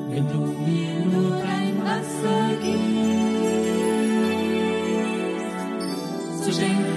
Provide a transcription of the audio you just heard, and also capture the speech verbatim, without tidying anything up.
wenn du mir nur dein Wasser gibst. So schenk